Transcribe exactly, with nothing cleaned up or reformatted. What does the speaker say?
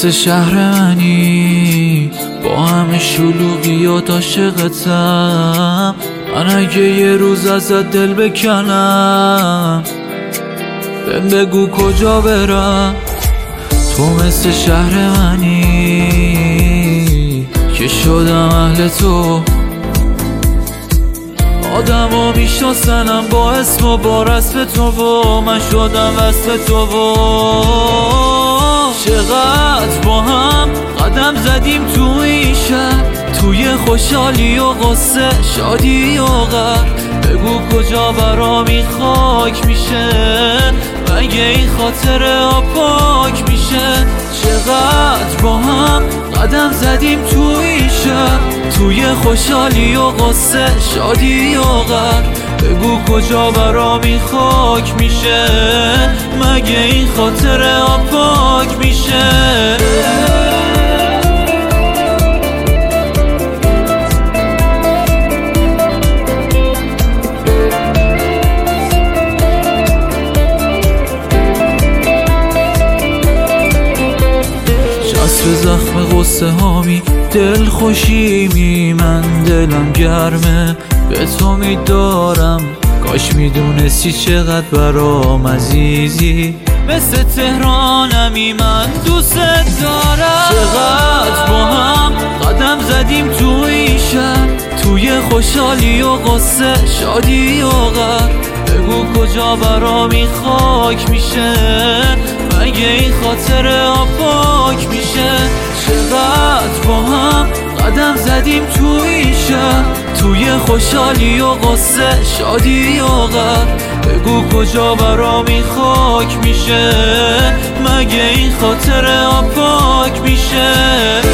مثل شهر منی با همه شلوغیات عاشقتم. من اگه یه روز ازت دل بکنم بهم بگو کجا برم. تو مثل شهر منی که شدم اهل تو. آدم ها میشناسنم با اسم و با رسم تو و من شدم وصف تو و چقدر با هم قدم زدیم تو این شهر، توی خوشحالی و غصه، شادی و غر. بگو کجا برامی خاک میشه، مگه این خاطره ها پاک میشه. چقدر با هم قدم زدیم تو این شهر، توی خوشحالی و غصه، شادی و غر. بگو کجا برامی خاک میشه، مگه این خاطره ها پاک میشه. به زخم غصه هامی دل خوشیمی، من دلم گرمه به تو میدارم. کاش میدونستی چقدر برام عزیزی، مثل تهرانمی من دوست دارم. چقدر با هم قدم زدیم تو این شهر، توی خوشحالی و غصه، شادی و غر. بگو کجا برامی خاک میشه، مگه این خاطره ها پاک میشه. چقدر با هم قدم زدیم تو این شهر، توی خوشحالی و غصه، شادی و غر. بگو کجا برامی خاک میشه، مگه این خاطره ها پاک میشه.